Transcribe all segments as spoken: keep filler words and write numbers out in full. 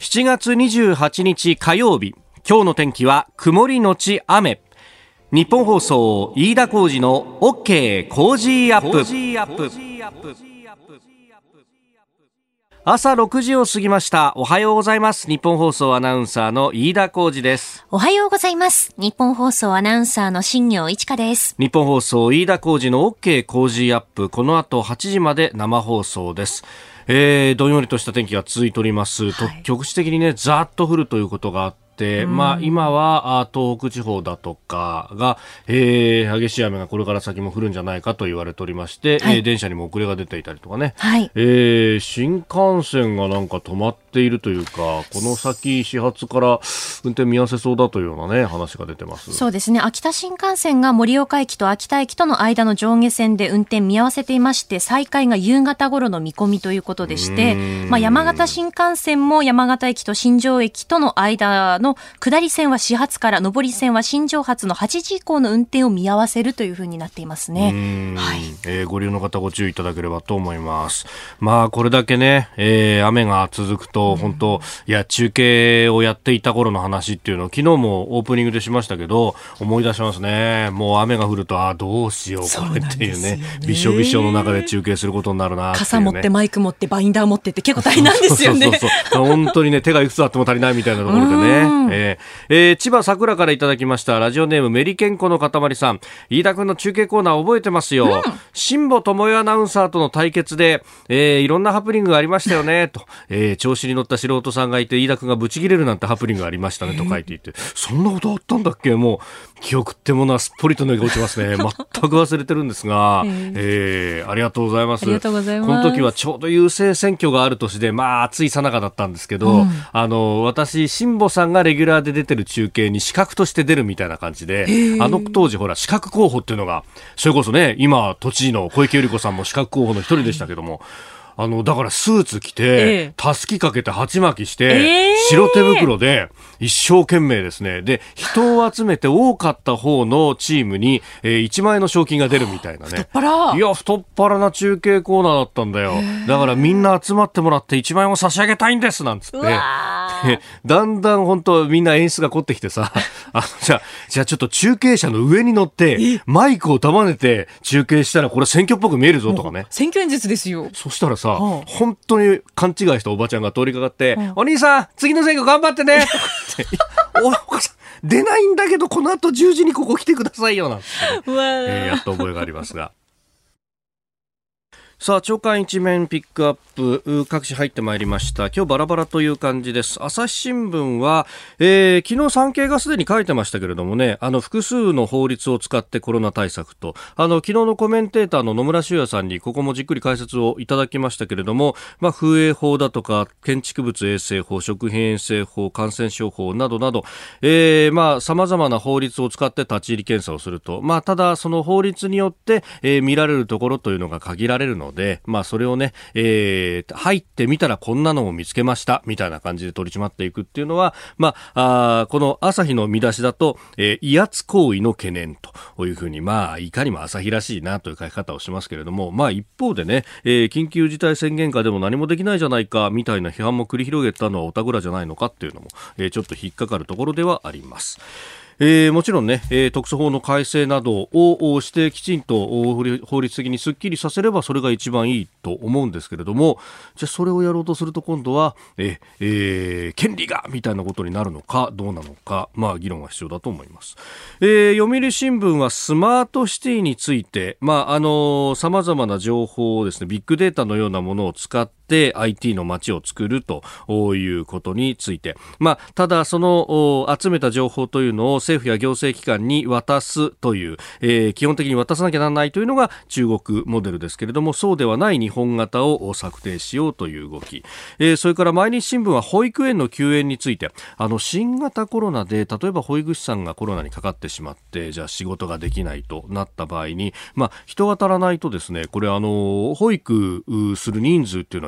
しちがつにじゅうはちにち火曜日、今日の天気は曇りのち雨。日本放送飯田浩司の OK 工事アップ。朝ろくじを過ぎました。おはようございます。日本放送アナウンサーの飯田浩司です。 おはようございます。日本放送アナウンサーの新業一華です。 日本放送飯田浩司の OK 工事アップ。この後はちじまで生放送です。えー、どんよりとした天気が続いております、はい、局地的にねざーっと降るということがあって、まあ、今は東北地方だとかが、えー、激しい雨がこれから先も降るんじゃないかと言われておりまして、はい、えー、電車にも遅れが出ていたりとかね、はい、えー、新幹線がなんか止まっているというか、この先始発から運転見合わせそうだというようなね話が出てます。 そうですね、秋田新幹線が盛岡駅と秋田駅との間の上下線で運転見合わせていまして、再開が夕方頃の見込みということでして、まあ、山形新幹線も山形駅と新庄駅との間の下り線は始発から、上り線は新庄発のはちじ以降の運転を見合わせるというふうになっていますね。はい、 えー、ご利用の方ご注意いただければと思います。まあこれだけね、えー、雨が続くと本当、いや中継をやっていた頃の話っていうのを昨日もオープニングでしましたけど思い出しますね。もう雨が降るとあどうしようこれっていうね、びしょびしょの中で中継することになるなっていう、ね、 傘持ってマイク持ってバインダー持ってって結構大変なんですよね。 そうそうそうそう本当にね手がいくつあっても足りないみたいなところでね、えーえー、千葉桜からいただきました。ラジオネームメリケンコのかたまりさん、飯田君の中継コーナー覚えてますよ、うん、辛坊智代アナウンサーとの対決で、えー、いろんなハプニングがありましたよねと、えー、調子に乗った素人さんがいて飯田君がブチ切れるなんてハプニングがありましたねと書いていて、そんなことあったんだっけ。もう記憶ってものはすっぽりと抜け落ちますね。全く忘れてるんですが、えー、ありがとうございます。 ありがとうございます。 この時はちょうど郵政選挙がある年で、まあ暑いさなかだったんですけど、うん、あの私辛坊さんがレギュラーで出てる中継に資格として出るみたいな感じで、あの当時ほら資格候補っていうのがそれこそね、今都知事の小池百合子さんも資格候補の一人でしたけども、あのだからスーツ着てたすきかけて鉢巻きして、えー、白手袋で一生懸命ですね。で人を集めて多かった方のチームに、えー、いちまんえんの賞金が出るみたいなね。 太っ腹。 いや太っ腹な中継コーナーだったんだよ。だからみんな集まってもらっていちまんえんを差し上げたいんですなんつって、だんだん本当みんな演出が凝ってきてさあのじゃあじゃあちょっと中継車の上に乗ってマイクを束ねて中継したらこれ選挙っぽく見えるぞとかね。 選挙演説ですよ。 そしたらさ、はあ、本当に勘違いしたおばちゃんが通りかかって、はあ、お兄さん次の選挙頑張ってねってお母さん出ないんだけどこの後じゅうじにここ来てくださいよなんて、えー、やった覚えがありますがさあ朝刊一面ピックアップ各紙入ってまいりました。今日バラバラという感じです。朝日新聞は、えー、昨日産経がすでに書いてましたけれどもね、あの複数の法律を使ってコロナ対策と、あの昨日のコメンテーターの野村修也さんにここもじっくり解説をいただきましたけれども、まあ、風営法だとか建築物衛生法、食品衛生法、感染症法などなど、えー、まあ様々な法律を使って立ち入り検査をすると、まあただその法律によって、えー、見られるところというのが限られるのででまあ、それをね、えー、入ってみたらこんなのを見つけましたみたいな感じで取り締まっていくっていうのは、まあ、あこの朝日の見出しだと、えー、威圧行為の懸念というふうに、まあ、いかにも朝日らしいなという書き方をしますけれども、まあ、一方でね、えー、緊急事態宣言下でも何もできないじゃないかみたいな批判も繰り広げたのはおたぐらじゃないのかっていうのも、えー、ちょっと引っかかるところではあります。えー、もちろんね、えー、特措法の改正などをしてきちんと法律的にすっきりさせればそれが一番いいと思うんですけれども、じゃあそれをやろうとすると今度はえ、えー、権利がみたいなことになるのかどうなのか、まあ議論が必要だと思います。えー、読売新聞はスマートシティについて、まああの様々な情報をですね、ビッグデータのようなものを使ってで アイティー の街を作るということについて、まあ、ただその集めた情報というのを政府や行政機関に渡すという、えー、基本的に渡さなきゃならないというのが中国モデルですけれども、そうではない日本型を策定しようという動き、えー、それから毎日新聞は保育園の休園について、あの新型コロナで例えば保育士さんがコロナにかかってしまってじゃあ仕事ができないとなった場合に、まあ、人が足らないとですね、これあの保育する人数っていうのは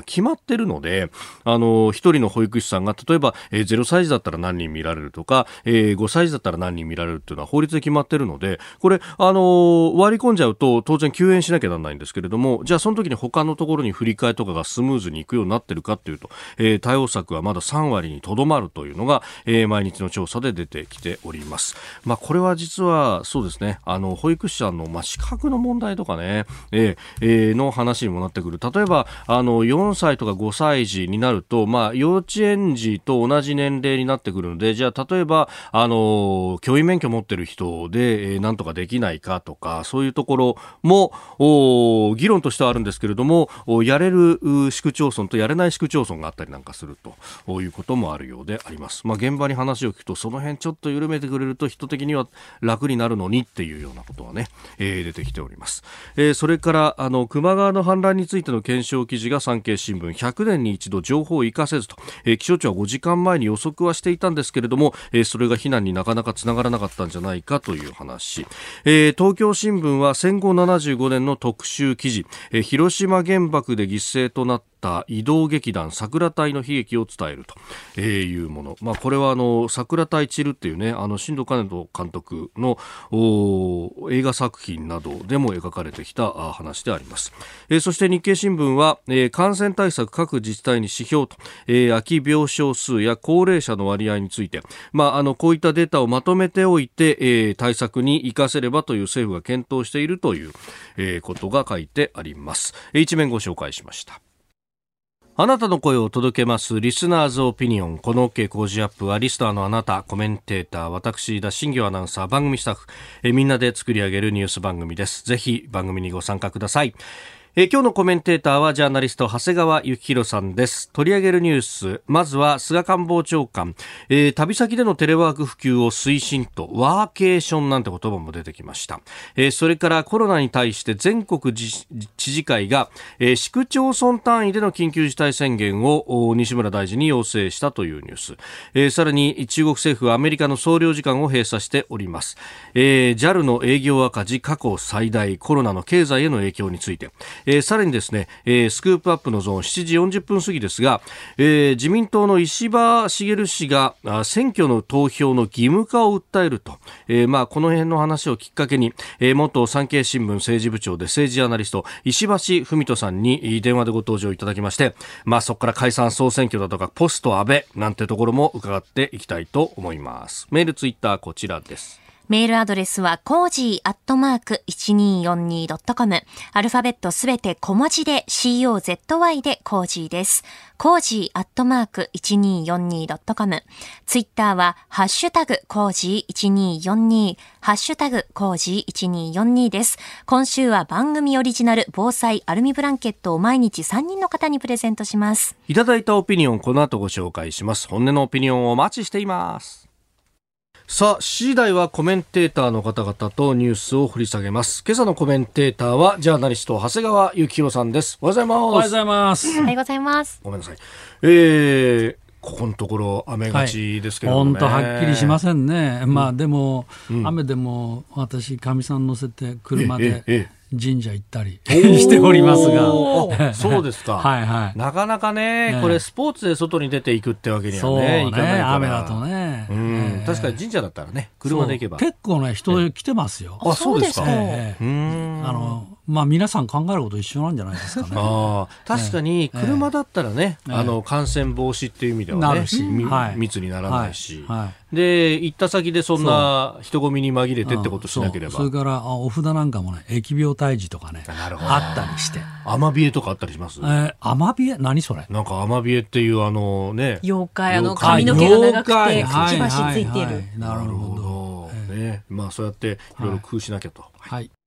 決まってるので、あの一人の保育士さんが例えば、えー、ゼロさい児だったら何人見られるとか、えー、ごさい児だったら何人見られるっていうのは法律で決まってるので、これ、あのー、割り込んじゃうと当然休園しなきゃならないんですけれども、じゃあその時に他のところに振り替えとかがスムーズにいくようになってるかっていうと、えー、対応策はまださんわりにとどまるというのが、えー、毎日の調査で出てきております。まあ、これは実はそうですね、あの保育士さんの、まあ、資格の問題とかね、えーえー、の話にもなってくる。例えばあのよんさいとかごさい児になると、まあ、幼稚園児と同じ年齢になってくるので、じゃあ例えばあの教員免許持ってる人で、えー、なんとかできないかとか、そういうところも議論としてはあるんですけれども、やれる市区町村とやれない市区町村があったりなんかするということもあるようであります。まあ、現場に話を聞くと、その辺ちょっと緩めてくれると人的には楽になるのにっていうようなことはね、えー、出てきております。えー、それからあの球磨川の氾濫についての検証記事が産経新聞、ひゃくねんに一度情報を生かせずと、えー、気象庁はごじかんまえに予測はしていたんですけれども、えー、それが避難になかなかつながらなかったんじゃないかという話。えー、東京新聞は戦後ななじゅうごねんの特集記事、えー、広島原爆で犠牲となった移動劇団桜隊の悲劇を伝えるというもの。まあ、これはあの桜隊散るっていうね、あの新藤兼人監督の映画作品などでも描かれてきた話であります。えー、そして日経新聞は、えー、感染対策各自治体に指標と、えー、空き病床数や高齢者の割合について、まあ、あのこういったデータをまとめておいて、えー、対策に生かせればという政府が検討しているという、えー、ことが書いてあります。一面ご紹介しました。あなたの声を届けますリスナーズオピニオン。この OK 工事アップはリスナーのあなた、コメンテーター、私田新業アナウンサー、番組スタッフ、えみんなで作り上げるニュース番組です。ぜひ番組にご参加ください。え今日のコメンテーターはジャーナリスト長谷川幸宏さんです。取り上げるニュース、まずは菅官房長官、えー、旅先でのテレワーク普及を推進と、ワーケーションなんて言葉も出てきました。えー、それからコロナに対して全国知事会が、えー、市区町村単位での緊急事態宣言を西村大臣に要請したというニュース、えー、さらに中国政府はアメリカの総領事館を閉鎖しております。えー、ジャル の営業赤字過去最大、コロナの経済への影響について、えー、さらにですね、えー、スクープアップのゾーンしちじよんじゅっぷん過ぎですが、えー、自民党の石破茂氏が選挙の投票の義務化を訴えると、えーまあ、この辺の話をきっかけに、えー、元産経新聞政治部長で政治ジャーナリスト石橋文人さんに電話でご登場いただきまして、まあ、そこから解散総選挙だとかポスト安倍なんてところも伺っていきたいと思います。メールツイッターこちらです。 メールアドレスはコージーアットマーク いちにーよんにードットコム。アルファベットすべて小文字で コーズ でコージーです。コージーアットマーク いちにーよんにードットコム。ツイッターはハッシュタグコージーいちにーよんにー、ハッシュタグコージーいちにーよんにーです。今週は番組オリジナル防災アルミブランケットを毎日さんにんの方にプレゼントします。 いただいたオピニオン、この後ご紹介します。本音のオピニオンをお待ちしています。さあ、しちじ台はコメンテーターの方々とニュースを掘り下げます。今朝のコメンテーターはジャーナリスト長谷川幸宏さんです。おはようございます。 おはようございます。 おはようございます。 ごめんなさい。えーここのところ雨がちですけれどもね、 本当、はっきりしませんね。うん、まあでも、うん、雨でも私かみさん乗せて車で神社行ったりしておりますが、 そうですか。はい、はい、なかなかね、ねこれスポーツで外に出ていくってわけには ね, ねいかないから、 雨だとね、 うん確かに神社だったらね車で行けば結構ね人来てますよ。 あ、そうですか。 ええ、うんあのまあ、皆さん考えること一緒なんじゃないですかね。 あ確かに車だったらね、ええ、あの感染防止っていう意味ではね、なるし、はい、密にならないし、はいはい、で行った先でそんな人混みに紛れてってことしなければ、 そ, それからあお札なんかもね疫病退治とかねあったりして、 アマビエとかあったりします？ えー、アマビエ何それ？ なんかアマビエっていうあのね妖怪、あの髪の毛が長くてくちばしついている、はいはいはい、 なるほど、 えーね、まあそうやっていろいろ工夫しなきゃと、 はいはい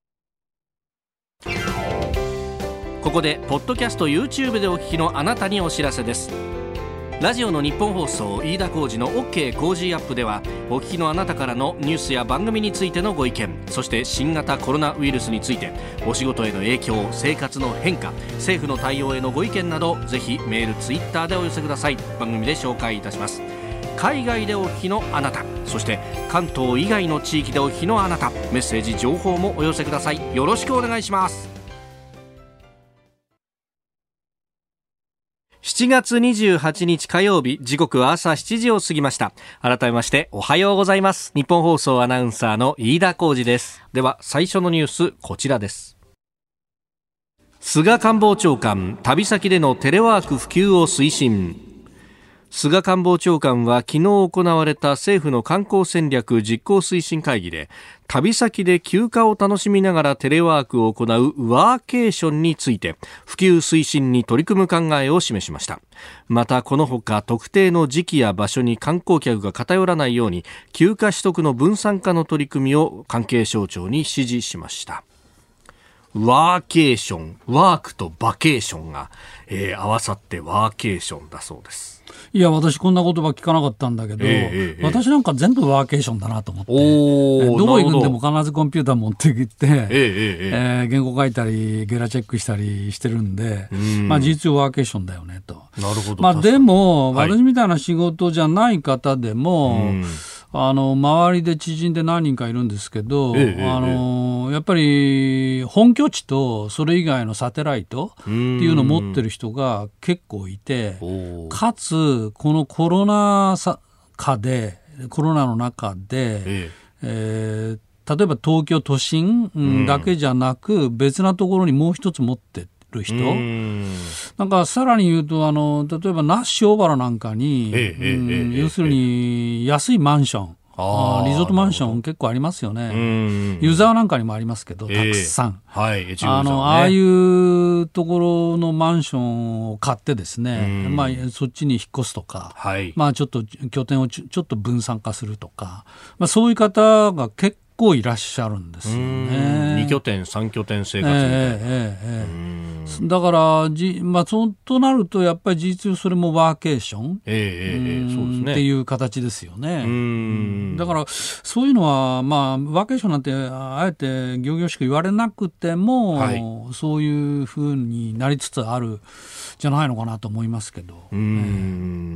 ここでポッドキャスト YouTube でお聞きのあなたにお知らせです。ラジオの日本放送飯田浩司の OK 工事アップではお聞きのあなたからのニュースや番組についてのご意見、そして新型コロナウイルスについてお仕事への影響、生活の変化、政府の対応へのご意見などぜひメールツイッターでお寄せください。番組で紹介いたします。海外でお聞きのあなた、そして関東以外の地域でお聞きのあなた、メッセージ情報もお寄せください。よろしくお願いします。 ちがつにじゅうはちにち火曜日、時刻は朝しちじを過ぎました。改めましておはようございます。日本放送アナウンサーの飯田浩司です。では最初のニュース、こちらです。菅官房長官、旅先でのテレワーク普及を推進。菅官房長官は昨日行われた政府の観光戦略実行推進会議で、旅先で休暇を楽しみながらテレワークを行うワーケーションについて普及推進に取り組む考えを示しました。またこのほか特定の時期や場所に観光客が偏らないように休暇取得の分散化の取り組みを関係省庁に指示しました。ワーケーション、ワークとバケーションが、えー、合わさってワーケーションだそうです。 いや私こんな言葉聞かなかったんだけど、えーえー、私なんか全部ワーケーションだなと思って、おどこ行くんでも必ずコンピューター持ってきて、えーえーえー、原稿書いたりゲラチェックしたりしてるんで、んまあ、事実上ワーケーションだよねと。 なるほど。 まあ、でも、はい、私みたいな仕事じゃない方でも、あの周りで知人で何人かいるんですけど、ええ、あのやっぱり本拠地とそれ以外のサテライトっていうのを持ってる人が結構いて、かつこのコロナ禍でコロナの中で、えええー、例えば東京都心だけじゃなく別なところにもう一つ持ってる人、なんかさらに言うとあの例えば那須塩原なんかに、ええうんええ、要するに安いマンション、あリゾートマンション結構ありますよね。湯沢なんかにもありますけど、たくさん、えーはい、あの、ね、ああいうところのマンションを買ってですね、まあ、そっちに引っ越すとか、はい、まあ、ちょっと拠点をちょ、ちょっと分散化するとか、まあ、そういう方が結構結構いらっしゃるんですよね。 に拠点さん拠点生活みたいな、えーえーえー、 だからじ、まあ、そうとなるとやっぱり事実上それもワーケーション、えーえーそうですね、っていう形ですよね。うんだからそういうのは、まあ、ワーケーションなんてあえて仰々しく言われなくても、はい、そういうふうになりつつあるじゃないのかなと思いますけど。うん、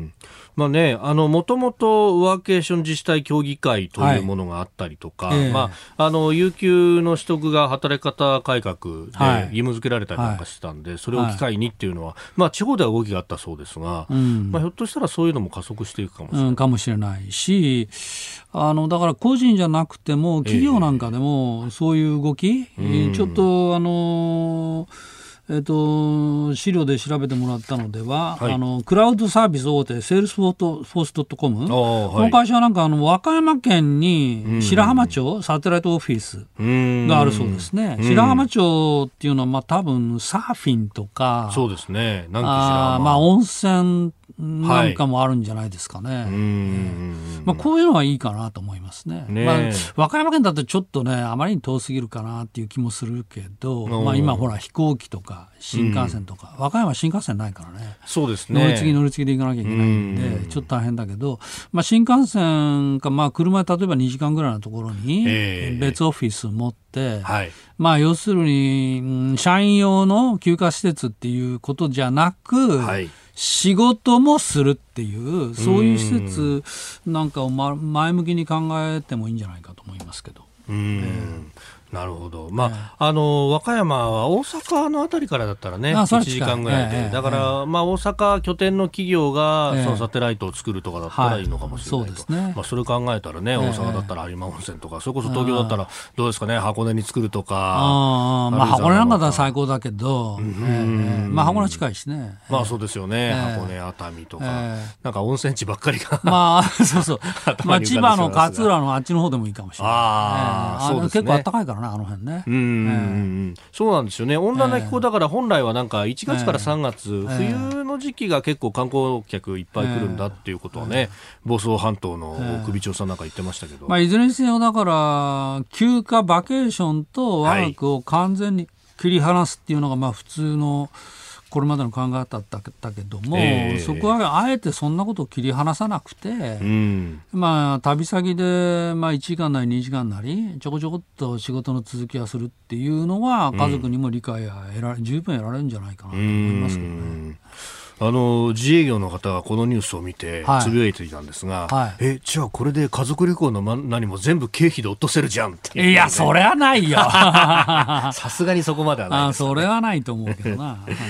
えーまあね、あの、もともとワーケーション自治体協議会というものがあったりとか、はいえーまあ、あの、有給の取得が働き方改革で義務付けられたりなんかしてたんで、はい、それを機会にっていうのは、まあ、地方では動きがあったそうですが、うんまあ、ひょっとしたらそういうのも加速していくかもしれない。うん、 かもしれないし、あの、だから個人じゃなくても、企業なんかでもそういう動き、えー、ちょっと、あのー、えっと、資料で調べてもらったのでは、はい、あのクラウドサービス大手セールスフォース .com、はい、この会社はなんかあの和歌山県に白浜町サテライトオフィスがあるそうですね。白浜町っていうのはまあ多分サーフィンとか、 そうですね、南紀白浜、あまあ温泉なんかもあるんじゃないですかね。はいうんまあ、こういうのはいいかなと思いますね。ねまあ、和歌山県だとちょっとねあまりに遠すぎるかなっていう気もするけど、まあ、今ほら飛行機とか新幹線とか、うん、和歌山新幹線ないからね。そうですね。乗り継ぎ乗り継ぎで行かなきゃいけないんで、うん、ちょっと大変だけど、まあ、新幹線か、まあ、車で例えばにじかんぐらいのところに別オフィス持って、はい、まあ、要するに、うん、社員用の休暇施設っていうことじゃなく、はい仕事もするっていうそういう施設なんかを前向きに考えてもいいんじゃないかと思いますけど。うん、えーなるほど、まあえー、あの和歌山は大阪のあたりからだったらねいちじかんぐらいで、えー、だから、えーまあ、大阪拠点の企業がそのサテライトを作るとかだったらいいのかもしれないと、はい そうですねまあ、それ考えたらね、えー、大阪だったら有馬温泉とかそれこそ東京だったらどうですかね箱根に作るとかあ、まあ、箱根なんかだったら最高だけど、うんえーまあ、箱根近いしね、 まあ、そうですよね、えー、箱根熱海とか、えー、なんか温泉地ばっかりがまあそうそうまあ、千葉の勝浦のあっちの方でもいいかもしれない、あ、えー、そうですね、結構暖かいからねあの辺ね。うんうんうんそうなんですよね。温暖な気候だから本来はなんかいちがつからさんがつ、えー、冬の時期が結構観光客いっぱい来るんだっていうことはね、えー、房総半島の首長さんなんか言ってましたけど、 まあ、いずれにせよだから休暇バケーションとワークを完全に切り離すっていうのがまあ普通のこれまでの考え方だったけども、えー、そこはあえてそんなことを切り離さなくて、うんまあ、旅先で、まあ、いちじかんなりにじかんなりちょこちょこっと仕事の続きをするっていうのは家族にも理解が得られ、うん、十分得られるんじゃないかなと思いますけどね。 あの自営業の方がこのニュースを見てつぶやいていたんですが、はいはい、えじゃあこれで家族旅行の何も全部経費で落とせるじゃんって、ね、 いやそれはないよさすがにそこまではないです、ね、 あそれはないと思うけどな、はい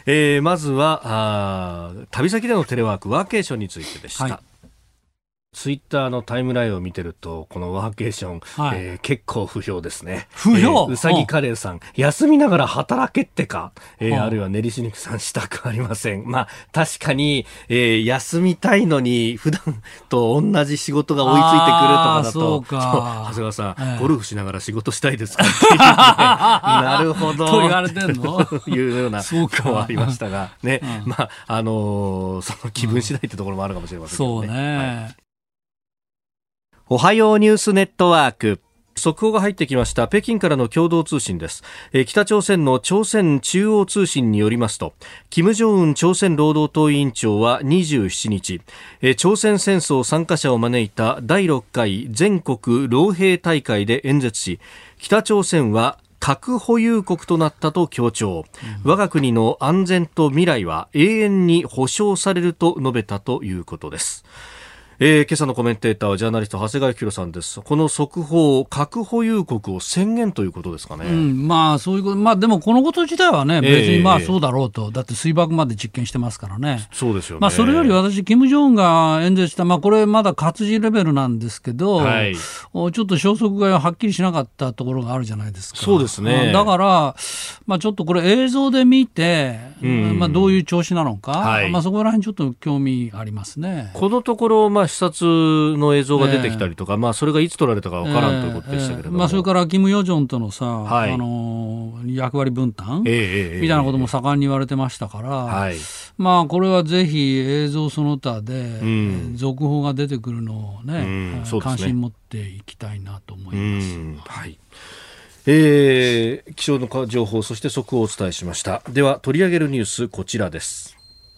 えー、まずはあ旅先でのテレワークワーケーションについてでした。はい、ツイッターのタイムラインを見てるとこのワーケーション、はい、えー、結構不評ですね。 不評、 えー、うさぎカレーさん休みながら働けってか、えー、あるいは練りし肉さんしたくありません。まあ確かに、えー、休みたいのに普段と同じ仕事が追いついてくるとかだとそうか長谷川さん、えー、ゴルフしながら仕事したいですかっていう、ね、なるほどと言われてんのというようなことはありましたがね、うん、まああのー、その気分次第ってところもあるかもしれませんけどね。 そうね、 はい、おはようニュースネットワーク、速報が入ってきました。北京からの共同通信です。え北朝鮮の朝鮮中央通信によりますと、金正恩朝鮮労働党委員長はにじゅうしちにち、え朝鮮戦争参加者を招いただいろっかい全国老兵大会で演説し、北朝鮮は核保有国となったと強調、うん、我が国の安全と未来は永遠に保障されると述べたということです。えー、今朝のコメンテーターはジャーナリスト長谷川幸宏さんです。この速報、核保有国を宣言ということですかね。 うん、まあそういうこと、まあでもこのこと自体はね、別にまあそうだろうと、えー、だって水爆まで実験してますからね。 そうですよね。 まあそれより私、金正恩が演説した、まあこれまだ活字レベルなんですけど、はい、ちょっと消息がはっきりしなかったところがあるじゃないですか。 そうですね。 だから、まあちょっとこれ映像で見て、うん、まあどういう調子なのか、はい、まあそこら辺ちょっと興味ありますね。 このところ、まあ視察の映像が出てきたりとか、えーまあ、それがいつ撮られたか分からんということでしたけれども、 えーえーまあ、それからキム・ヨジョンとのさ、はい、あの役割分担、えー、みたいなことも盛んに言われてましたから、はい、まあ、これはぜひ映像その他で、うん、続報が出てくるのをね、うんね、関心持っていきたいなと思います。うんはい、 えー、気象の情報、そして速報をお伝えしました。では取り上げるニュース、こちらです。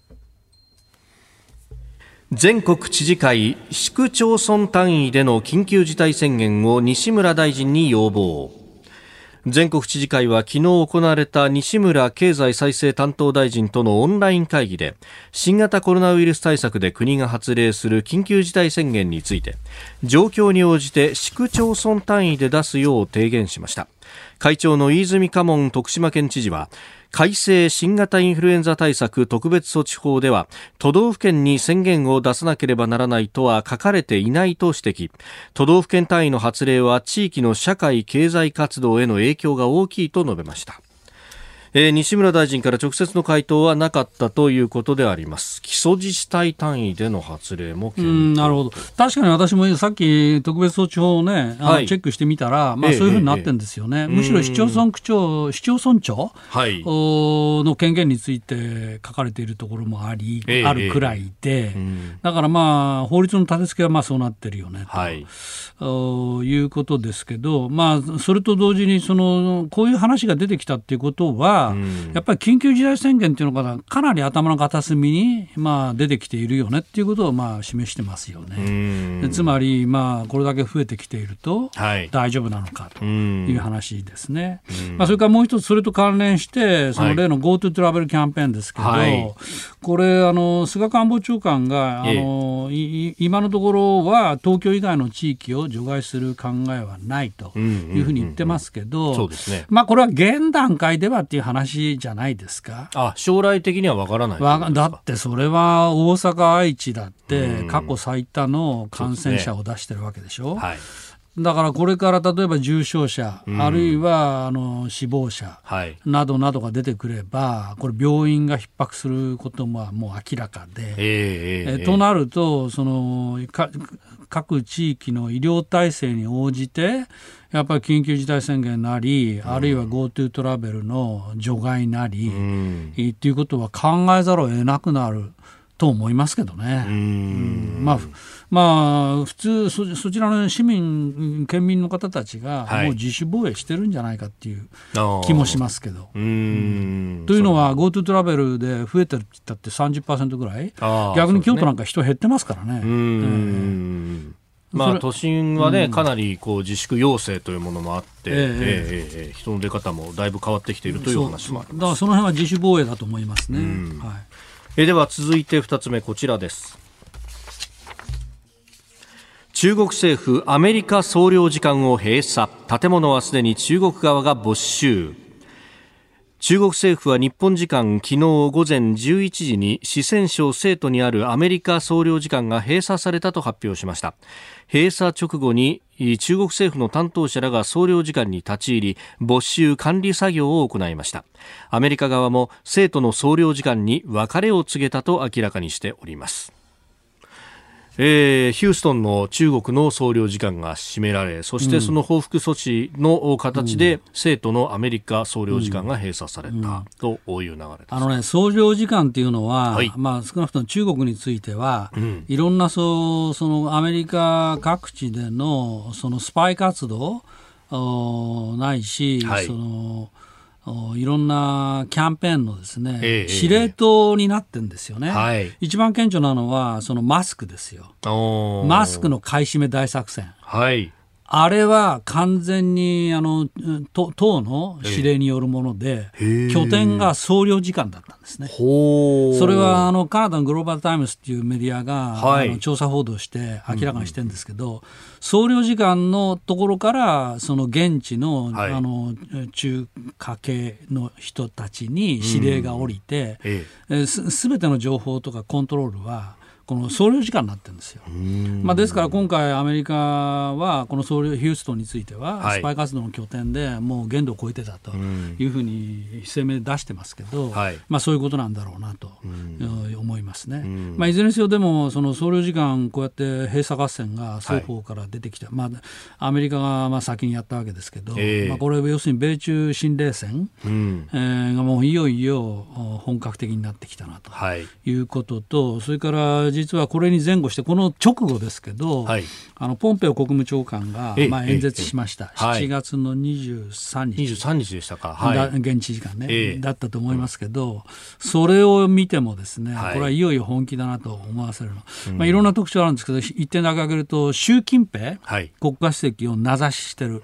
全国知事会市区町村単位での緊急事態宣言を西村大臣に要望。全国知事会は昨日行われた西村経済再生担当大臣とのオンライン会議で、新型コロナウイルス対策で国が発令する緊急事態宣言について、状況に応じて市区町村単位で出すよう提言しました。会長の飯泉家門徳島県知事は、改正新型インフルエンザ対策特別措置法では都道府県に宣言を出さなければならないとは書かれていないと指摘。都道府県単位の発令は地域の社会経済活動への影響が大きいと述べました。えー、西村大臣から直接の回答はなかったということであります。基礎自治体単位での発令も検討。 うん、なるほど。確かに私もさっき特別措置法をね、あの、はい、チェックしてみたら、まあ、そういうふうになってるんですよね。えーえー、むしろ市町村区長、市町村長、はい、の権限について書かれているところもあり、えー、あるくらいで、えー、だからまあ法律の立て付けはまあそうなってるよねと、はい、いうことですけど、まあそれと同時にそのこういう話が出てきたっていうことは。うん、やっぱり緊急事態宣言というのがかなり頭の片隅に、まあ、出てきているよねっていうことをまあ示してますよね。でつまり、まあ、これだけ増えてきていると大丈夫なのかという話ですね。まあ、それからもう一つそれと関連してその例の GoTo トラベルキャンペーンですけど、はい、これあの菅官房長官があの、ええ、今のところは東京以外の地域を除外する考えはないというふうに言ってますけど、まあこれは現段階ではっていう話じゃないですか。 あ、将来的には分からないですか。 だってそれは大阪愛知だって過去最多の感染者を出してるわけでしょ。はい、だからこれから例えば重症者、うん、あるいはあの死亡者などなどが出てくれば、これ病院が逼迫することももう明らかで、えーえー、となるとそのか各地域の医療体制に応じてやっぱり緊急事態宣言なり、うん、あるいは GoTo トラベルの除外なり、うん、っていうことは考えざるを得なくなると思いますけどね。うんうんまあ、まあ、普通 そ, そちらの市民県民の方たちがもう自主防衛してるんじゃないかっていう気もしますけど、はい、うんというのは GoTo トラベルで増えてるって言ったって さんじゅっパーセント ぐらい、逆に京都なんか人減ってますからね。うん、 えーまあ、都心は、ねうん、かなりこう自粛要請というものもあって、えーえーえー、人の出方もだいぶ変わってきているという話もあります。 だからその辺は自主防衛だと思いますね。うんはいえー、では続いてふたつめこちらです。中国政府アメリカ総領事館を閉鎖、建物はすでに中国側が没収。 中国政府は日本時間昨日午前じゅういちじに四川省成都にあるアメリカ総領事館が閉鎖されたと発表しました。閉鎖直後に中国政府の担当者らが総領事館に立ち入り没収管理作業を行いました。アメリカ側も成都の総領事館に別れを告げたと明らかにしております。えー、ヒューストンの中国の総領事館が閉められ、そしてその報復措置の形で、うん、成都のアメリカ総領事館が閉鎖されたという流れです。 あのね、総領事館っていうのは、はい、まあ、少なくとも中国については、うん、いろんなそうそのアメリカ各地でのそのスパイ活動ないし、はい、そのいろんなキャンペーンのですね、ええ、司令塔になってるんですよね、はい、一番顕著なのはそのマスクですよ。マスクの買い占め大作戦、はい、あれは完全にあの党の指令によるもので、拠点が総領事館だったんですね。それはあのカナダのグローバルタイムズっていうメディアが、はい、あの調査報道して明らかにしてるんですけど、うん、総領事館のところからその現地 の,、はい、あの中華系の人たちに指令が下りて、うんええ、す, すべての情報とかコントロールはこの総領事館になってるんですよ。まあ、ですから今回アメリカはこの総領ヒューストンについてはスパイ活動の拠点でもう限度を超えてたというふうに声明で出してますけど、はい、まあ、そういうことなんだろうなと思いますね。まあ、いずれにせよでもその総領事館こうやって閉鎖合戦が双方から出てきて、はい、まあ、アメリカがまあ先にやったわけですけど、えーまあ、これ要するに米中新冷戦、うんえー、がもういよいよ本格的になってきたなということと、はい、それから実はこれに前後してこの直後ですけど、はい、あのポンペオ国務長官がまあ演説しました。しちがつのにじゅうさんにち、 にじゅうさんにちでしたか、はい、 現地時間ね、えー、だったと思いますけど、うん、それを見てもですね、はい、これはいよいよ本気だなと思わせるの、うんまあ、いろんな特徴あるんですけど、一点だけ挙げると習近平、はい、国家主席を名指ししてる、うん、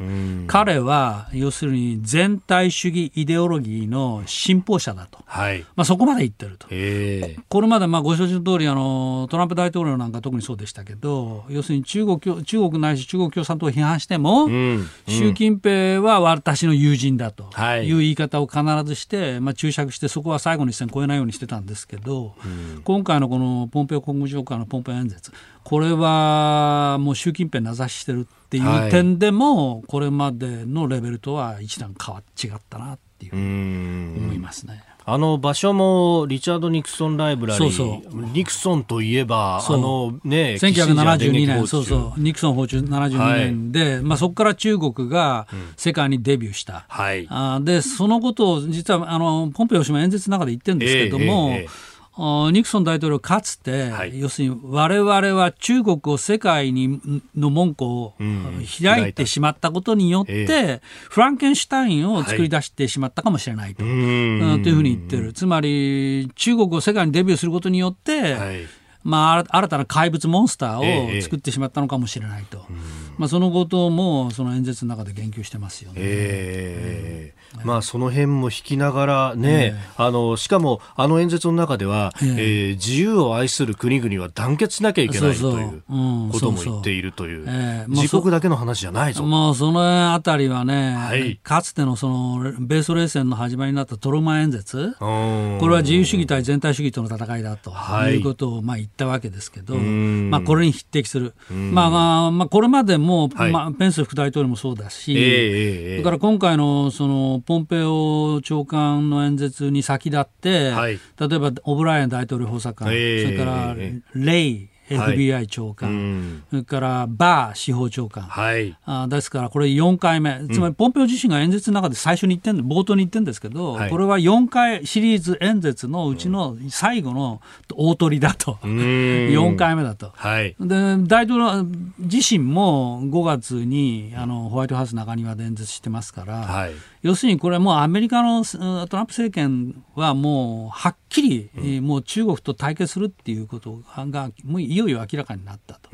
彼は要するに全体主義イデオロギーの信奉者だと、はいまあ、そこまで言ってると、えー、これまでまあご承知の通りあのトランプ大統領なんか特にそうでしたけど、要するに中国、中国ないし中国共産党を批判しても、うんうん、習近平は私の友人だという言い方を必ずして、まあ、注釈してそこは最後の一線越えないようにしてたんですけど、うん、今回のこのポンペオ国務長官のポンペオ演説、これはもう習近平名指ししてるっていう点でも、はい、これまでのレベルとは一段変わ違ったなっていう思いますね。 あの場所もリチャード・ニクソンライブラリー、そうそうニクソンといえばあの、ね、 せんきゅうひゃくななじゅうにねん、そうそうニクソン訪中ななじゅうにねんで、はいまあ、そこから中国が世界にデビューした、うんはい、あでそのことを実はあのポンペオ氏も演説の中で言ってるんですけども、えーえーえーニクソン大統領かつて、はい、要するに我々は中国を世界にの門戸を開いてしまったことによって、うんええ、フランケンシュタインを作り出してしまったかもしれないと、はい、うんというふうに言ってる。つまり中国を世界にデビューすることによって、はいまあ、新たな怪物モンスターを作ってしまったのかもしれないと、ええまあ、そのこともその演説の中で言及してますよね。えーうんまあ、その辺も引きながら、ねえー、あのしかもあの演説の中では、えーえー、自由を愛する国々は団結しなきゃいけないということも言っているという、自国だけの話じゃないぞ。 もうそのあたりはね、はい、かつてのその米ソ冷戦の始まりになったトルマン演説、これは自由主義対全体主義との戦いだということをまあ言ったわけですけど、まあ、これに匹敵する、まあまあ、これまでも、はいまあ、ペンス副大統領もそうだし、えーえー、それから今回のそのポンペオ長官の演説に先立って、はい、例えばオブライエン大統領補佐官、えー、それからレイエフビーアイ 長官、はいうん、それからバー司法長官、はい、あですからこれよんかいめ、つまりポンペオ自身が演説の中で最初に言ってん冒頭に言ってるんですけど、はい、これはよんかいシリーズ演説のうちの最後の大取りだと、うん、よんかいめだと、はい、で大統領自身もごがつにあのホワイトハウス中庭で演説してますから、はい、要するにこれはもうアメリカのトランプ政権はもうはっきり、うん、もう中国と対決するっていうことがもういよいよ明らかになったと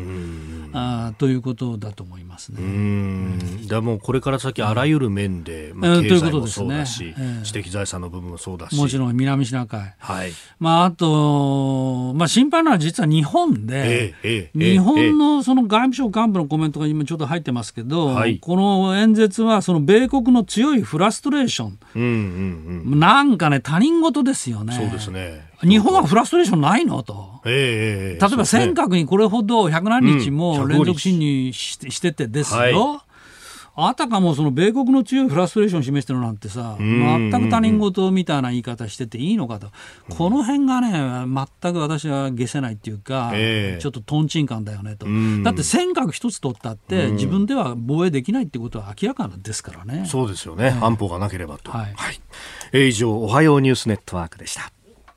あということだと思いますね。 うーんだもうこれから先あらゆる面で、まあ、経済もそうだし、えーね、知的財産の部分もそうだし、 もちろん南シナ海、 はいまあ、あと、まあ、心配なのは実は日本で、 えーえー、 日本のその外務省幹部のコメントが今ちょっと入ってますけど、はい、この演説はその米国の強いフラストレーション、うんうんうん、なんかね他人事ですよね。 そうですね。 日本はフラストレーションないのと、 えー、 例えば尖閣にこれほどひゃくなんにちも連続侵入 し,、うん、しててですよ、はい、あたかもその米国の強いフラストレーションを示してるなんてさ、全く他人事みたいな言い方してていいのかと、うん、この辺がね全く私は解せないっていうか、えー、ちょっとトンチンカンだよねと、うん、だって尖閣一つ取ったって、うん、自分では防衛できないってことは明らかですからね。 そうですよね、えー、安保がなければと、はいはい、えー、以上おはようニュースネットワークでした。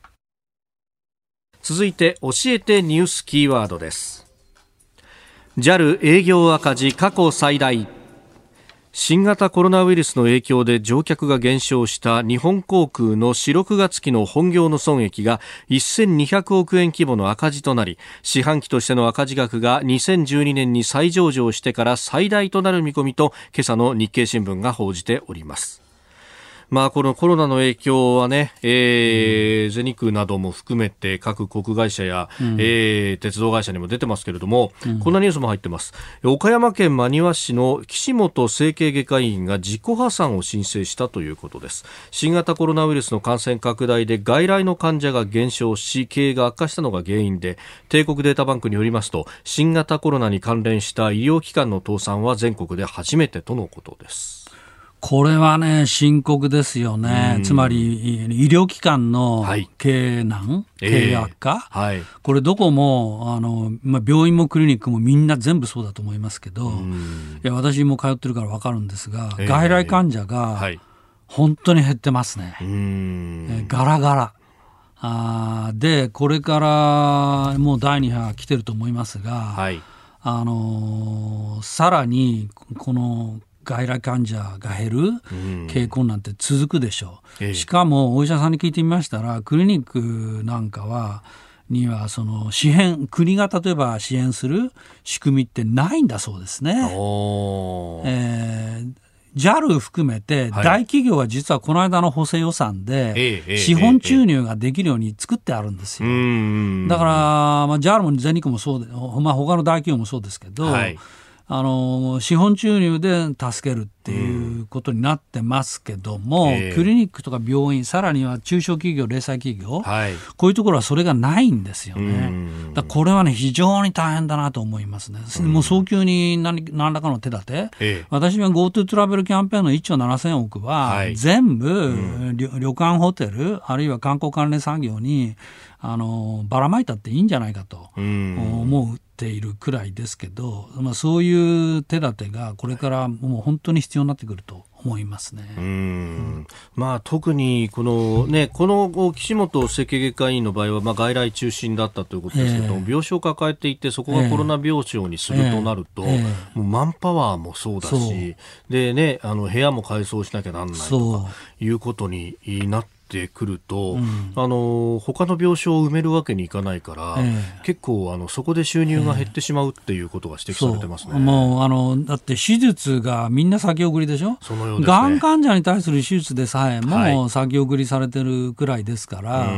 続いて教えてニュースキーワードです。 ジャル 営業赤字過去最大。新型コロナウイルスの影響で乗客が減少した日本航空のしろくがつ期の本業の損益がせんにひゃくおくえん規模の赤字となり、四半期としての赤字額がにせんじゅうにねんに再上場してから最大となる見込みと今朝の日経新聞が報じております。まあ、このコロナの影響はね、えーうん、全日空なども含めて各航空会社や、うんえー、鉄道会社にも出てますけれども、うん、こんなニュースも入ってます。岡山県真庭市の岸本整形外科医院が自己破産を申請したということです。新型コロナウイルスの感染拡大で外来の患者が減少し経営が悪化したのが原因で、帝国データバンクによりますと新型コロナに関連した医療機関の倒産は全国で初めてとのことです。 これはね深刻ですよね。つまり医療機関の経営難、はい、経営悪化、えーはい、これどこもあの、まあ、病院もクリニックもみんな全部そうだと思いますけど、いや私も通ってるから分かるんですが、えー、外来患者が本当に減ってますね、えー、ガラガラあでこれからもうだいに波来てると思いますが、はい、あのー、さらにこの外来患者が減る傾向なんて続くでしょう、うん、しかもお医者さんに聞いてみましたらクリニックなんかはにはその支援国が例えば支援する仕組みってないんだそうですね。お、えー、ジャル 含めて大企業は実はこの間の補正予算で資本注入ができるように作ってあるんですよ。だから、まあ、ジャル も全日空もそうで、まあ、他の大企業もそうですけど、はい、あの資本注入で助けるっていうことになってますけども、うんえー、クリニックとか病院さらには中小企業零細企業、はい、こういうところはそれがないんですよね、うん、だからこれはね非常に大変だなと思いますね、うん、もう早急に 何, 何らかの手立て、えー、私は GoTo トラベルキャンペーンのいっちょうななせんおくは、はい、全部、うん、旅, 旅館ホテルあるいは観光関連産業にあのばらまいたっていいんじゃないかと思うっているくらいですけど、まあ、そういう手立てがこれからもう本当に必要になってくると思いますね。うーん、 うん、まあ、特にこの、ね、この岸本整形外科医院の場合は、まあ、外来中心だったということですけど、えー、病床を抱えていてそこがコロナ病床にするとなると、えーえー、もうマンパワーもそうだしで、ね、あの部屋も改装しなきゃなんないとかいうことになっててくると、うん、あの他の病床を埋めるわけにいかないから、えー、結構あのそこで収入が減ってしまうっていうことが指摘されてますね。 えー、もうあのだって手術がみんな先送りでしょ。そのようですね。がん患者に対する手術でさえも先送りされてるくらいですから、はい、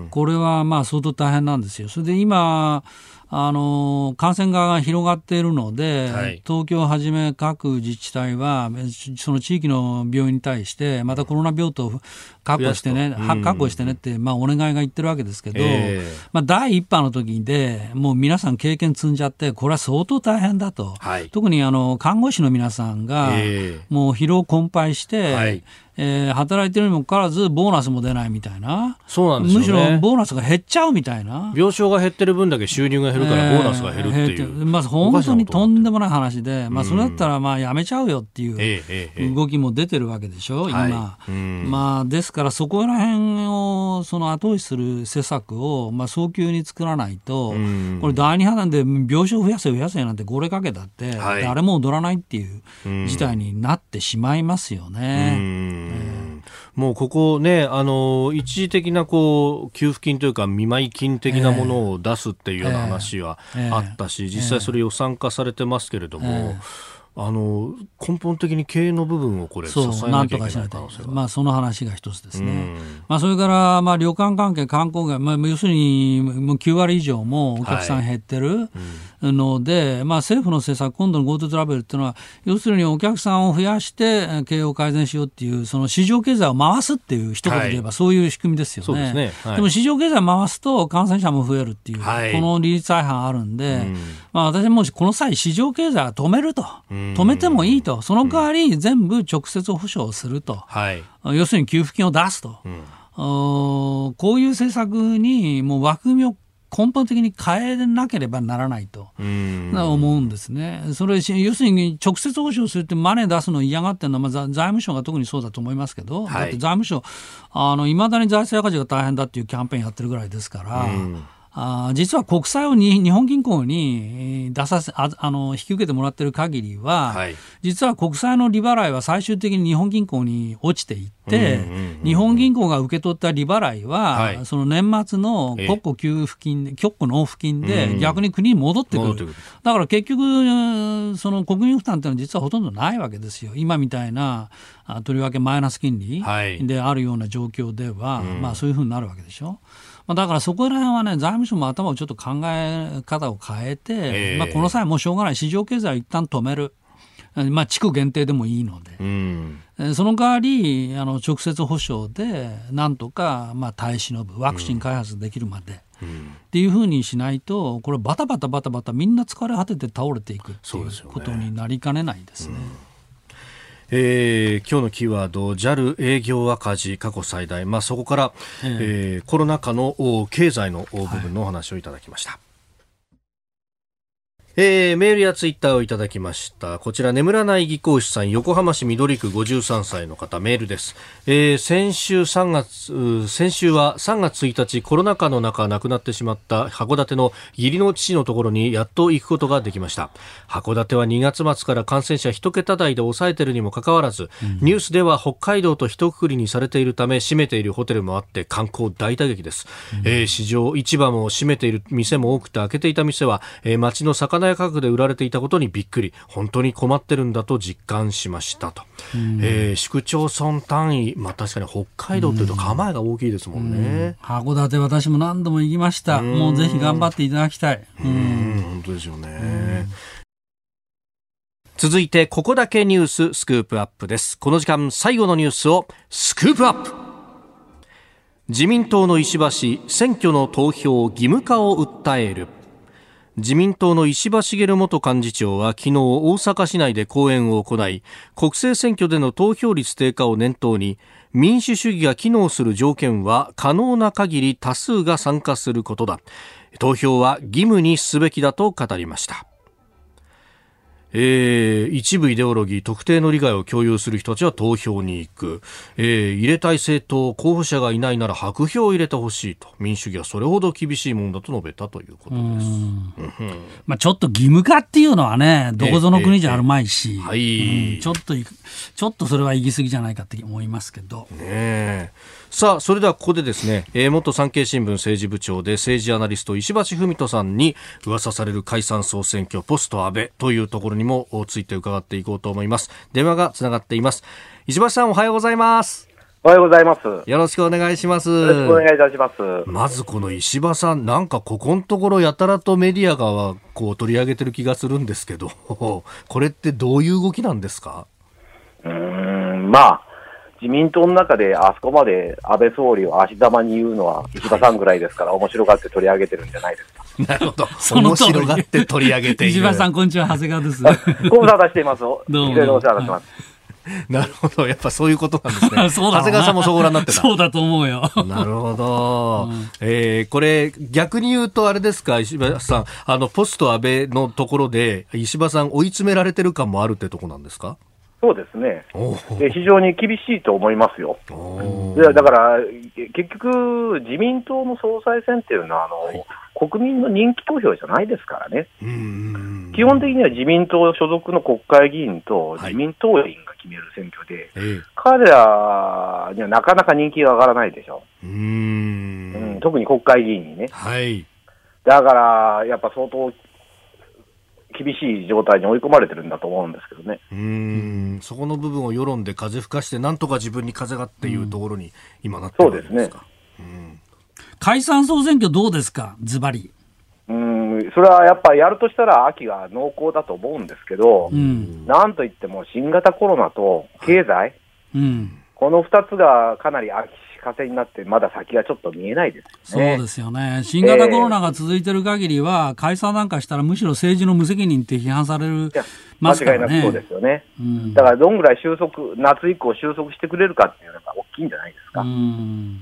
これはまあ相当大変なんですよ。それで今あの感染が広がっているので、はい、東京をはじめ各自治体はその地域の病院に対してまたコロナ病棟を確保してね、うん、確保してねって、まあ、お願いが言ってるわけですけど、えーまあ、第一波の時でもう皆さん経験積んじゃってこれは相当大変だと、はい、特にあの看護師の皆さんがもう疲労困憊して、はいえー、働いてるにもかかわらずボーナスも出ないみたいな。そうなんですよね。むしろボーナスが減っちゃうみたいな。 病床が減ってる分だけ収入が減るからボーナスが減るっていう、えー、 まあ、本当にとんでもない話で、まあ、それだったらまあやめちゃうよっていう動きも出てるわけでしょ、今、はい、まあ、ですからそこら辺をその後押しする施策をまあ早急に作らないと、これだいに波なんで病床増やせ増やせなんて号令かけたって誰も踊らないっていう事態になってしまいますよね。うんもうここね、あの一時的なこう給付金というか見舞い金的なものを出すっていうような話はあったし、実際それ予算化されてますけれども、えーあの根本的に経営の部分をこれ支えなきゃいけない可能性が、 まあ、その話が一つですね、まあ、それから、まあ、旅館関係観光業、まあ、要するにもうきゅう割以上もお客さん減ってるので、はいまあ、政府の政策今度の GoTo トラベルっていうのは要するにお客さんを増やして経営を改善しようっていうその市場経済を回すっていう一言で言えばそういう仕組みですよね、そうですね、はい、でも市場経済を回すと感染者も増えるっていう、はい、この利率相反あるんで、うんまあ、私もこの際市場経済は止めると止めてもいいと、その代わり全部直接保証すると、はい、要するに給付金を出すと、うん、こういう政策にもう枠組みを根本的に変えなければならないと思うんですね。それ要するに直接保証するってマネー出すのを嫌がってるのは、まあ、財務省が特にそうだと思いますけど、はい、だって財務省いまだに財政赤字が大変だっていうキャンペーンやってるぐらいですから、うんあ実は国債をに日本銀行に出させ あ, あの引き受けてもらっている限りは、はい、実は国債の利払いは最終的に日本銀行に落ちていって、うんうんうんうん、日本銀行が受け取った利払いは、はい、その年末の国庫給付金、えー、国庫納付金で逆に国に戻ってくる、うん、だから結局その国民負担というのは実はほとんどないわけですよ。今みたいなとりわけマイナス金利であるような状況では、はいまあ、そういうふうになるわけでしょ。だからそこら辺はね財務省も頭をちょっと考え方を変えて、えーまあ、この際もうしょうがない市場経済を一旦止める、まあ、地区限定でもいいので、うん、その代わりあの直接保証でなんとかまあ耐え忍ぶワクチン開発できるまで、うん、っていうふうにしないとこれバタバタバタバタみんな疲れ果てて倒れていくっていうことになりかねないですね。 えー、今日のキーワード ジャル 営業赤字過去最大、まあ、そこから、えーえー、コロナ禍の経済の部分のお話をいただきました、はいえー、メールやツイッターをいただきました。こちら眠らない技工士さん、横浜市緑区ごじゅうさんさいの方、メールです、えー、先週さんがつ先週はさんがつついたちコロナ禍の中亡くなってしまった函館の義理の父のところにやっと行くことができました。函館はにがつ末から感染者一桁台で抑えているにもかかわらず、うん、ニュースでは北海道と一括りにされているため閉めているホテルもあって観光大打撃です、うんえー、市場市場も閉めている店も多くて開けていた店は、えー、町の魚価格で売られていたことにびっくり、本当に困ってるんだと実感しましたと、うんえー、市区町村単位、まあ、確かに北海道というと構えが大きいですもんね、うんうん、 函館私も何度も行きました、うん、もうぜひ頑張っていただきたい、 うんうん、本当ですよね、うん、続いてここだけニューススクープアップです。この時間最後のニュースをスクープアップ。自民党の石破氏、選挙の投票義務化を訴える。自民党の石破茂元幹事長は昨日大阪市内で講演を行い、国政選挙での投票率低下を念頭に、民主主義が機能する条件は可能な限り多数が参加することだ。投票は義務にすべきだと語りました。えー、一部イデオロギー特定の利害を共有する人たちは投票に行く、えー、入れたい政党候補者がいないなら白票を入れてほしいと、民主主義はそれほど厳しいものだと述べたということです。 まあ、ちょっと義務化っていうのはねどこぞの国じゃあるまいし、えーえーはいうん、ちょっとちょっとそれは行き過ぎじゃないかって思いますけど、 ねさあそれではここでですね、えー、元産経新聞政治部長で政治アナリスト石橋文人さんに噂される解散総選挙ポスト安倍というところにもついて伺っていこうと思います。電話がつながっています。石橋さんおはようございます。 おはようございます。 よろしくお願いします。 よろしくお願いいたします。 まずこの石破さん、なんかここのところやたらとメディアがこう取り上げてる気がするんですけどこれってどういう動きなんですか？ うーんまあ自民党の中であそこまで安倍総理を足玉に言うのは石破さんぐらいですから、はい、面白がって取り上げてるんじゃないですか。 なるほど。面白がって取り上げている。 石破さんこんにちは、長谷川です。 ご無沙汰しています。どうもいろいろお世話になってます。 なるほど、やっぱそういうことなんですね。そうだ長谷川さんもそうご覧になってた。 そうだと思うよ。 なるほど、うんえー、これ逆に言うとあれですか、石破さん、あのポスト安倍のところで石破さん追い詰められてる感もあるってとこなんですか？ そうですね。で非常に厳しいと思いますよ。でだから結局自民党の総裁選っていうのはあの、はい、 国民の人気投票じゃないですからね。 うん、 基本的には自民党所属の国会議員と自民党員が決める選挙で、はい、彼らにはなかなか人気が上がらないでしょう。うーん、うん、特に国会議員にね。 はい。 だから、やっぱ相当厳しい状態に追い込まれてるんだと思うんですけどね。 うーん、そこの部分を世論で風吹かして、なんとか自分に風がっていうところに今なってるわけですか。そうですね。うん、 解散総選挙どうですか、ズバリ。 うん、それはやっぱやるとしたら秋が濃厚だと思うんですけど、うん、なんといっても新型コロナと経済、うん、このふたつがかなり秋風になって、まだ先がちょっと見えないですよね。 そうですよね。新型コロナが続いてる限りは、えー、解散なんかしたらむしろ政治の無責任って批判されるますからね。 間違いなくそうですよね。うん、だからどんぐらい収束、夏以降収束してくれるかっていうのが大きいんじゃないですか。 うん、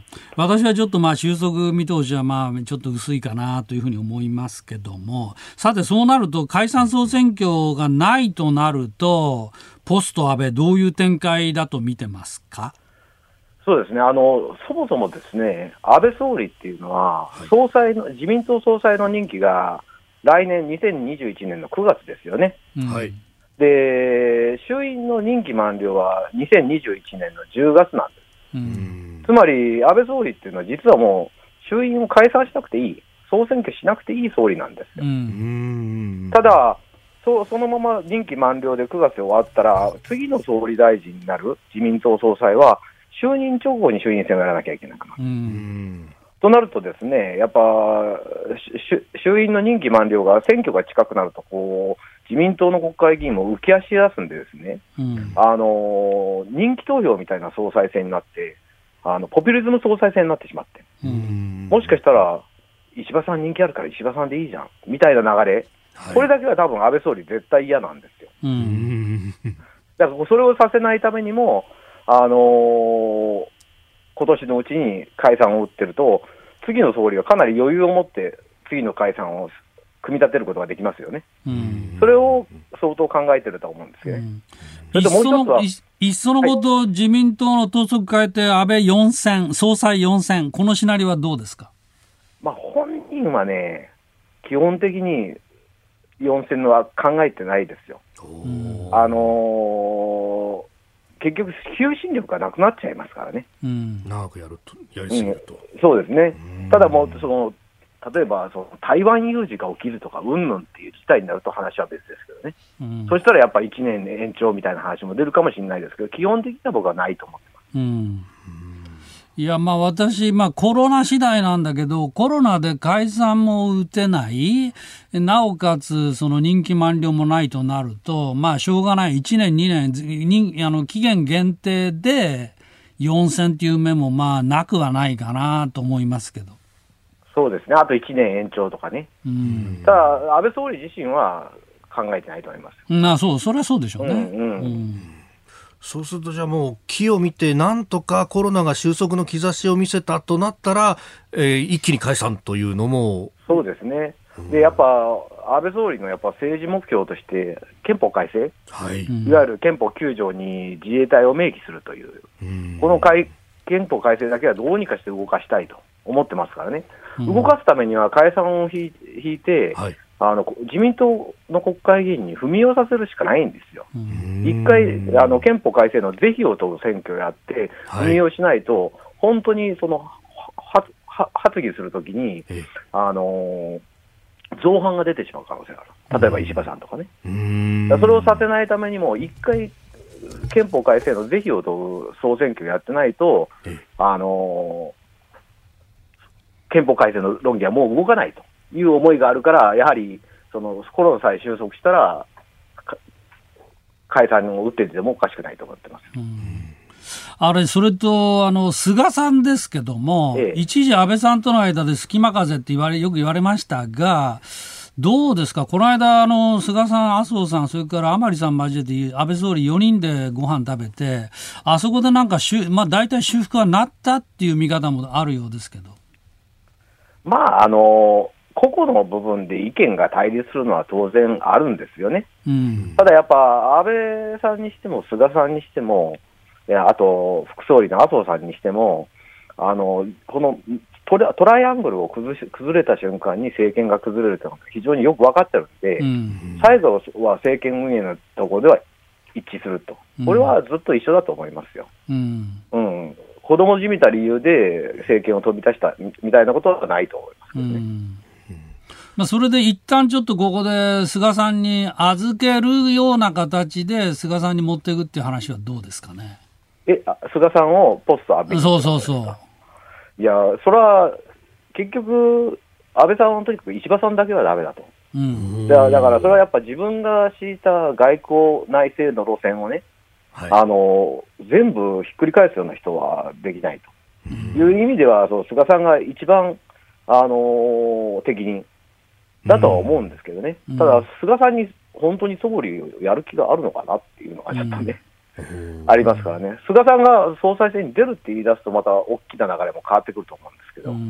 私はちょっとまあ収束見通しはまあちょっと薄いかなというふうに思いますけども、さてそうなると解散総選挙がないとなると、ポスト安倍どういう展開だと見てますか。 そうですね、あのそもそもですね、安倍総理っていうのは、総裁の自民党総裁の任期が来年にせんにじゅういちねんのくがつですよね。はい、で衆院の任期満了はにせんにじゅういちねんのじゅうがつなんです。うん、つまり安倍総理っていうのは実はもう衆院を解散しなくていい、総選挙しなくていい総理なんですよ。うん、ただそ, そのまま任期満了でくがつで終わったら、次の総理大臣になる自民党総裁は就任直後に衆院選をやらなきゃいけなくなる。うん、となるとですね、やっぱ衆院の任期満了が選挙が近くなるとこう自民党の国会議員も浮き足出すんでですね、うん、あの人気投票みたいな総裁選になって、あのポピュリズム総裁選になってしまって、うん、もしかしたら石破さん人気あるから石破さんでいいじゃんみたいな流れ、はい、これだけは多分安倍総理絶対嫌なんですよ。うん、だからそれをさせないためにも、あのー、今年のうちに解散を打ってると、次の総理がかなり余裕を持って次の解散を組み立てることができますよね。うん、それを相当考えてると思うんですけどね。うん、 それともう一つは、いっそのこと、はい、自民党の党則変えて安倍よん選、総裁よん選、このシナリオはどうですか。 まあ、本人はね、基本的によん選のは考えてないですよ。あのー結局、求心力がなくなっちゃいますからね。 うん、長くやると、やりすぎると。 うん、そうですね。ただもうその、例えばその台湾有事が起きるとか、うんぬんっていう事態になると話は別ですけどね。うん、そしたらやっぱりいちねん延長みたいな話も出るかもしれないですけど、基本的には僕はないと思ってます。うん、 いや、まあ私、まあコロナ次第なんだけど、コロナで解散も打てない、なおかつその任期満了もないとなると、まあしょうがない、いちねん、にねん、にあの期限限定でよん選っていう目もまあなくはないかなと思いますけど。 そうですね、あといちねん延長とかね。うん、ただ、安倍総理自身は考えてないと思います。 まあそう、それはそうでしょうね。うんうんうん、そうするとじゃあもう木を見てなんとかコロナが収束の兆しを見せたとなったら、えー、一気に解散というのも。 そうですね。でやっぱ安倍総理のやっぱ政治目標として憲法改正、はい、いわゆる憲法きゅう条に自衛隊を明記するという、うん、この改憲法改正だけはどうにかして動かしたいと思ってますからね、うん、動かすためには解散を引いて、はい、あの自民党の国会議員に踏み寄させるしかないんですよ。一回あの憲法改正の是非を問う選挙をやって踏み寄しないと、はい、本当にそのはは発議するときに、あのー、造反が出てしまう可能性がある。例えば石破さんとかね。うーん、それをさせないためにも一回憲法改正の是非を問う総選挙をやってないと、あのー、憲法改正の論議はもう動かないという思いがあるから、やはりそのコロナさえ収束したら解散を打っててもおかしくないと思ってます。うん、 あれ、それとあの菅さんですけども、ええ、一時安倍さんとの間で隙間風って言われよく言われましたが、どうですか、この間あの菅さん、麻生さん、それから甘利さん交えて安倍総理よにんでご飯食べて、あそこでなんかしゅ、まあ、大体修復はなったっていう見方もあるようですけど。 まああの個々の部分で意見が対立するのは当然あるんですよね。うん、ただやっぱ安倍さんにしても菅さんにしても、あと副総理の麻生さんにしても、あのこのトラ、トライアングルを崩し崩れた瞬間に政権が崩れるというのが非常によく分かってるんで、うん、最後は政権運営のところでは一致すると、これはずっと一緒だと思いますよ。うんうん、子供じみた理由で政権を飛び出したみたいなことはないと思いますけどね。うんまあ、それで一旦ちょっとここで菅さんに預けるような形で菅さんに持っていくっていう話はどうですかね。 え、菅さんをポスト安倍に。 そうそうそう。 いや、それは結局安倍さんはとにかく石破さんだけはダメだと。うん、だ, だからそれはやっぱ自分が敷いた外交内政の路線をね、はい、あの全部ひっくり返すような人はできないという意味では、そう菅さんが一番、あの適任だとは思うんですけどね、うん、ただ菅さんに本当に総理をやる気があるのかなっていうのがちょっとね、うん、ありますからね。菅さんが総裁選に出るって言い出すとまた大きな流れも変わってくると思うんですけど、うん、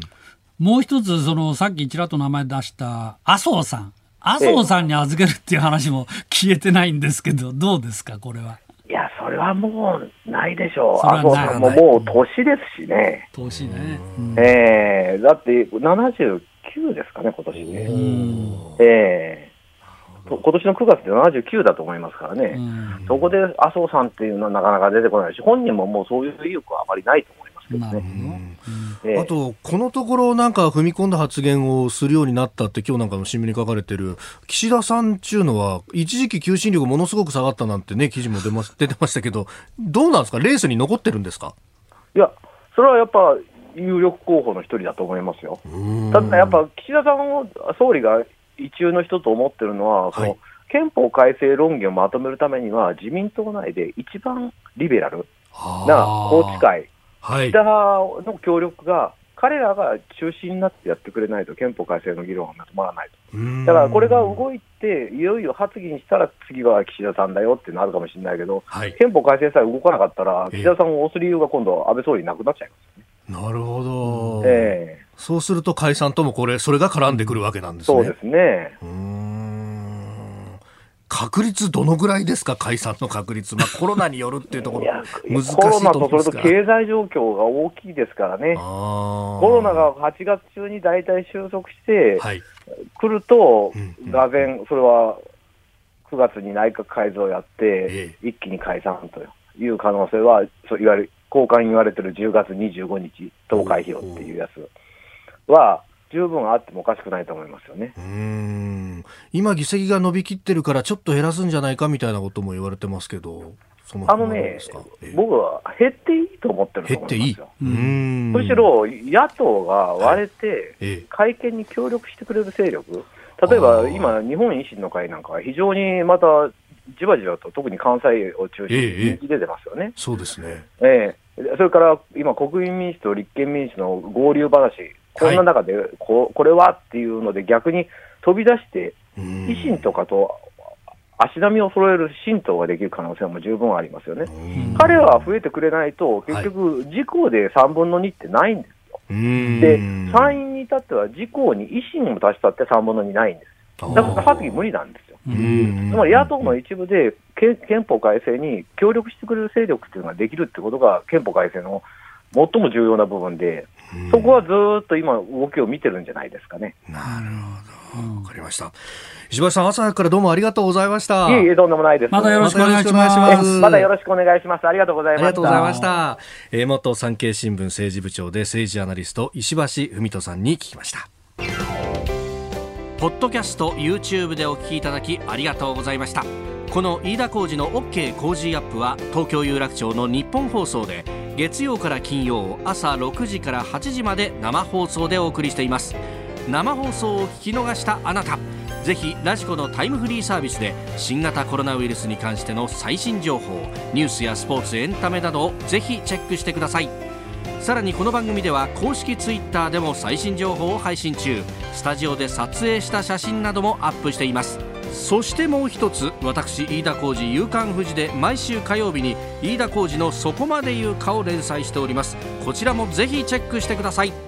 もう一つそのさっきちらっと名前出した麻生さん麻生さんに預けるっていう話も消えてないんですけど、どうですかこれは。 いやそれはもうないでしょう。麻生さんももう年ですしね。 年ね、 うん、えー、だってななじゅうきゅうですかね今年ね。えー、今年のくがつでななじゅうきゅうだと思いますからね。そこで麻生さんっていうのはなかなか出てこないし、本人ももうそういう意欲はあまりないと思いますけどね。 うん、あとこのところなんか踏み込んだ発言をするようになったって今日なんかの新聞に書かれてる岸田さんっていうのは一時期求心力ものすごく下がったなんてね記事も出ま出てましたけど、どうなんですか、レースに残ってるんですか。 いやそれはやっぱ有力候補の一人だと思いますよ。ただやっぱ岸田さんを総理が一流の人と思ってるのは、はい、その憲法改正論議をまとめるためには自民党内で一番リベラルな宏池会、はい、岸田派の協力が彼らが中心になってやってくれないと憲法改正の議論が止まらないと。だからこれが動いていよいよ発議にしたら次は岸田さんだよってなるかもしれないけど、はい、憲法改正さえ動かなかったら岸田さんを押す理由が今度安倍総理なくなっちゃいますよね。 なるほど、 えー、 そうすると解散ともこれそれが絡んでくるわけなんですね。 そうですね。 うーん、確率どのぐらいですか、解散の確率。まあ、コロナによるっていうところ難しいと思うんですが、コロナとそれと経済状況が大きいですからね。コロナがはちがつ中に大体収束してくると、がぜんそれはくがつに内閣改造をやって一気に解散という可能性は、そういわゆる交換言われてるじゅうがつにじゅうごにち投開票っていうやつは十分あってもおかしくないと思いますよね。うーん、今議席が伸びきってるからちょっと減らすんじゃないかみたいなことも言われてますけど、そのあのね、僕は減っていいと思ってると思いますよ。減っていい、うーん、むしろ野党が割れて改憲に協力してくれる勢力、例えば今日本維新の会なんかは非常にまたじわじわと特に関西を中心に人気出てますよね。ええ、 そうですね。 ええ、それから今国民民主と立憲民主の合流話、こんな中でこ、これはっていうので逆に飛び出して維新とかと足並みを揃える新党ができる可能性も十分ありますよね。彼らは増えてくれないと結局自公でさんぶんのにってないんですよ。で参院に至っては自公に維新も足したってさんぶんのにないんです。だから発議無理なんですよ。つまり野党の一部で憲法改正に協力してくれる勢力っていうのができるってことが憲法改正の最も重要な部分で、そこはずっと今動きを見てるんじゃないですかね。 なるほど、わかりました。石橋さん、朝早くからどうもありがとうございました。 いえいえ、とんでもないです。 またよろしくお願いします。 またよろしくお願いします。ありがとうございました。 ありがとうございました。えー、元産経新聞政治部長で政治アナリスト石橋文人さんに聞きました。ポッドキャスト YouTube でお聞きいただきありがとうございました。この飯田浩司の OK 工事アップは東京有楽町の日本放送で月曜から金曜朝ろくじからはちじまで生放送でお送りしています。生放送を聞き逃したあなた、ぜひラジコのタイムフリーサービスで新型コロナウイルスに関しての最新情報、ニュースやスポーツ、エンタメなどをぜひチェックしてください。さらにこの番組では公式ツイッターでも最新情報を配信中。スタジオで撮影した写真などもアップしています。そしてもう一つ、私飯田浩司夕刊フジで毎週火曜日に飯田浩司のそこまで言うかを連載しております。こちらもぜひチェックしてください。